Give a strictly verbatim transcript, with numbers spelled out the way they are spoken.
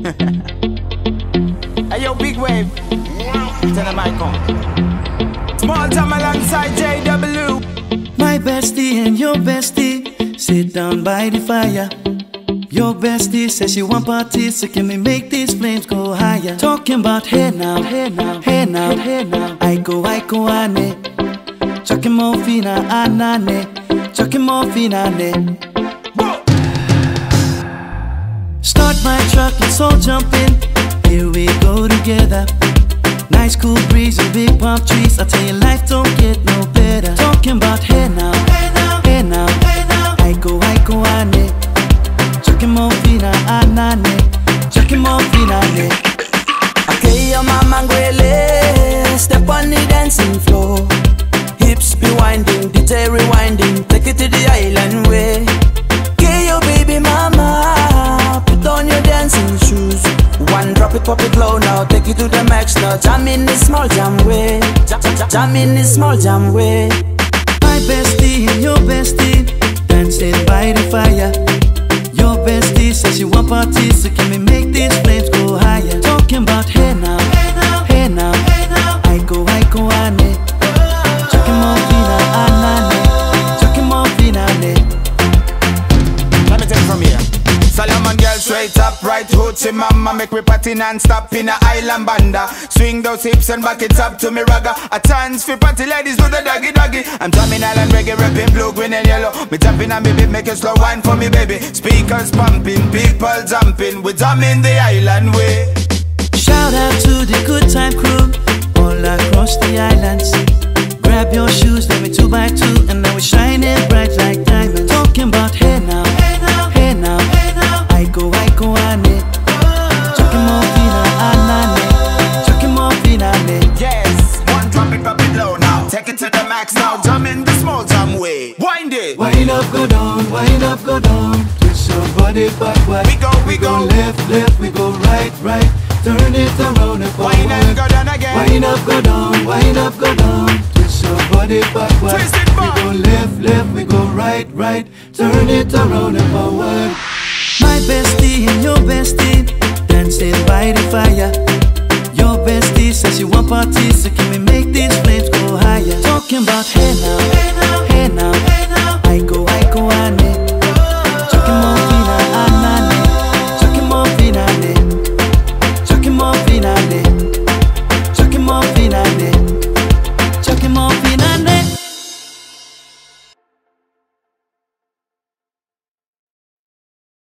Hey yo, big wave. Tell them I come. Small time alongside J W. My bestie and your bestie sit down by the fire. Your bestie says she want parties, so can we make these flames go higher? Talking about hey now, hey now, hey now, hey now. I go, I go, ane. Chucking more fina, anane. Chucking more fina, ne. Start my truck, let's all jump in. Here we go together. Nice cool breeze and big palm trees. I tell you, life don't get no better. Talking about hey now, hey now, hey now, hey now. I go, I go, ane. Chucking more fina, anane. Chucking more fina, ne. Okay, your mama ngwele. Step on the dancing floor. Hips be winding, D J rewinding. Take it to the island way. Okay, your baby mama. Put on your dancing shoes. One drop it, pop it low now. Take it to the max now. Jam in this small jam way. Jam, jam, jam in this small jam way. My bestie and your bestie dancing by the fire. Your bestie says she want parties, so can we make these flames go higher? Talking about hey now, hey now, hey now, hey now. I go, I go, ane. Chucking more fina, anane. Chucking more fina, ne. Let me take it from here. Solomon girl straight up, right hoochie mama. Make me party non-stop in a island banda. Swing those hips and back it up to me ragga. A chance for party ladies do the doggy doggy. I'm drumming island reggae, rapping blue, green and yellow. Me tapping and baby, make a slow wine for me baby. Speakers pumping, people jumping. We drumming the island way. Shout out to the good time crew all across the islands. Grab your shoes, let me two by two, and now we're shining bright like diamonds. Talking about hey now, hey now, hey now, hey now. I go, I go, ane. Chucking more fina, anane. Chucking more fina, ne. Yes, one drop it, drop it low now. Take it to the max now. Jump in the small jam way. Wind it. Wind up, go down, wind up, go down. Twist your body backward. We go, we go. Left, left, we go right, right. Turn it around and forward. Wind and go down again. Wind up, go down, wind up, go down. Twist your body backward. Twist it back. We go left, left, we go right, right. Turn it around and forward. My bestie and your bestie dancing by the fire. Your bestie says she want parties, so can we make these flames go higher? Talking about hey now, hey now, hey now, hey now. I go, I go, I